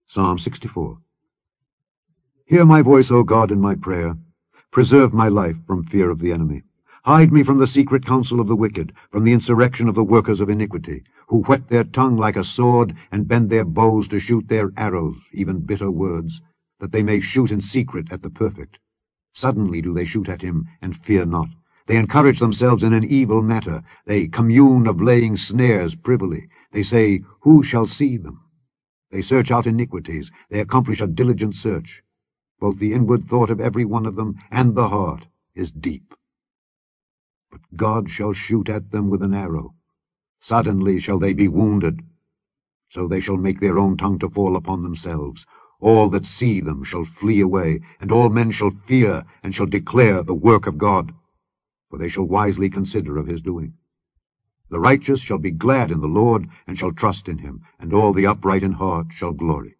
Psalm 64. Hear my voice, O God, in my prayer. Preserve my life from fear of the enemy. Hide me from the secret counsel of the wicked, from the insurrection of the workers of iniquity, who whet their tongue like a sword, and bend their bows to shoot their arrows, even bitter words, that they may shoot in secret at the perfect. Suddenly do they shoot at him, and fear not. They encourage themselves in an evil matter. They commune of laying snares privily. They say, Who shall see them? They search out iniquities. They accomplish a diligent search. Both the inward thought of every one of them and the heart is deep. But God shall shoot at them with an arrow. Suddenly shall they be wounded. So they shall make their own tongue to fall upon themselves. All that see them shall flee away, and all men shall fear, and shall declare the work of God. For they shall wisely consider of his doing. The righteous shall be glad in the Lord, and shall trust in him, and all the upright in heart shall glory.